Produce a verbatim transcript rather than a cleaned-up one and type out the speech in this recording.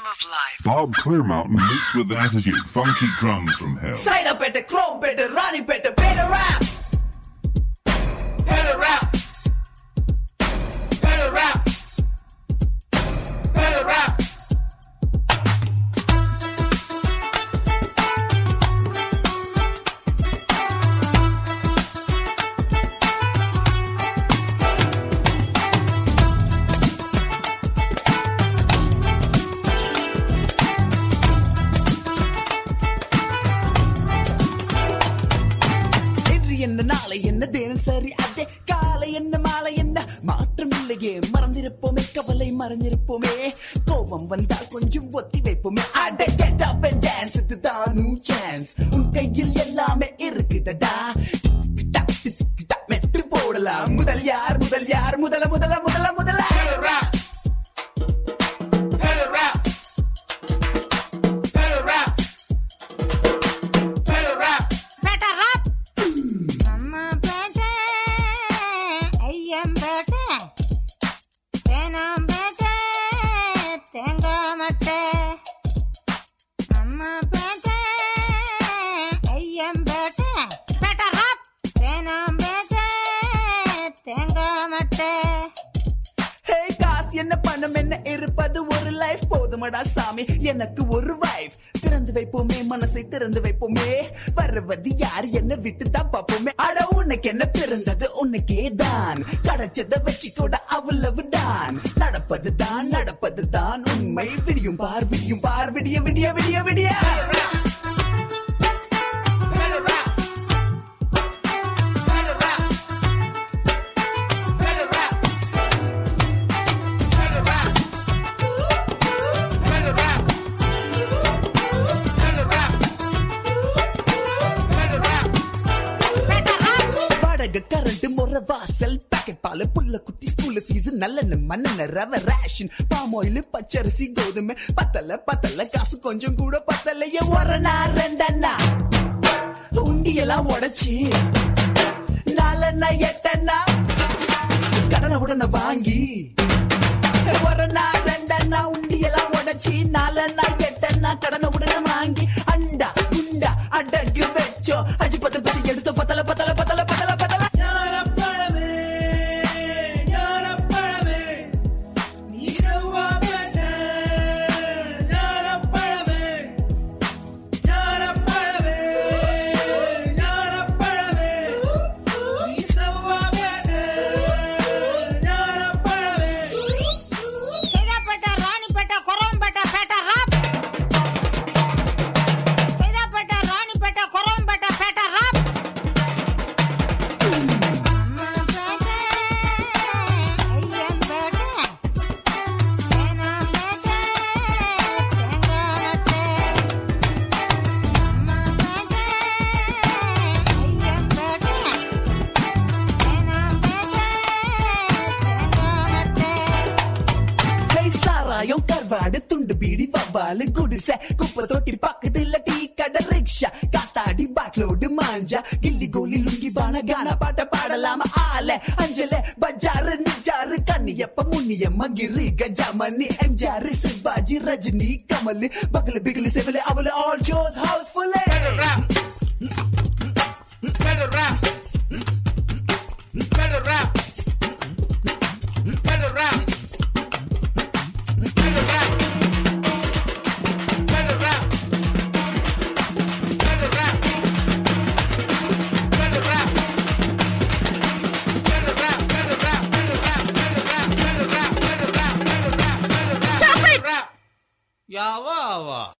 of life. Bob Clearmountain mixed with attitude, funky drums from hell. Side up at the chrome, better Ronnie, better better rap. Better rap. Better rap. Better rap. என்ன நாளை என்ன தினசரி அதே காலை என்ன மாலை என்ன மாற்றம் இல்லையே மறந்திருப்போமே கவலை மறந்திருப்போமே கோபம் வந்தால் கொஞ்சம் ஒத்தி வைப்போமே அட get up and dance இதுதான் new chance உன் கையில் எல்லாமே இருக்குதடா மெட்டு போடலாம் முதல் யார் முதல் யார் முதல முதல முதல முதல என்ன பணம் என்ன இருப்பது ஒரு லைஃப் போதுமடா சாமி எனக்கு ஒரு வைஃப் திறந்து வைப்போமே மனசை திறந்து வைப்போமே வருவது யார் என்ன விட்டுதான் பார்ப்போமே அட உனக்கு என்ன பிறந்தது உனக்கே தான் கிடைச்சதை வச்சு கூட அவ்வளவு தான் நடப்பது தான் நடப்பது தான் உண்மை விடியும் பார் விடியும் பார் விடிய விடிய விடிய விடிய கரண்ட் முறை வாசல் பாக்கெட் பால் புள்ள குட்டி ஸ்கூல் ஃபீஸ் நல்லெண்ண மண்ணெண்ண ரவ ரேஷன் பாம் ஆயில் பச்சரிசி கோதுமை பத்தல பத்தல காசு கொஞ்சம் கூட பத்தலையே ஒரணா ரெண்டண்ணா உண்டியெல்லாம் உடைச்சி நாலண்ணா எட்டண்ணா கடனை உடனே வாங்கி ஒரணா ரெண்டண்ணா உண்டியெல்லாம் உடைச்சி நாலண்ணா எட்டண்ணா கடனை உடனே வாங்கி அண்டா குண்டா அடகு வச்சோ அஜி பத்து பசி எடுத்தோ பத்தல பத்தல பத்தல பத்தல பத்தல கர்வாடு துண்டு பீடி பவாலு குடிசை குப்பை தொட்டி பக்கத்துல டீ கடை ரிக்ஷா காத்தாடி பாட்லோடு மாஞ்சா கில்லி கோலி லுங்கி பான கானா பாட்ட பாடலாம ஆல அஞ்சல பஜாரு நிஜாரு கண்ணியப்ப முன்னியம்மா கிரி கஜாமணி எம்ஜாரு சிவாஜி ரஜினி கமல் பகல பிகல செவல அவல all shows houseful better rap better rap better rap better rap யாவா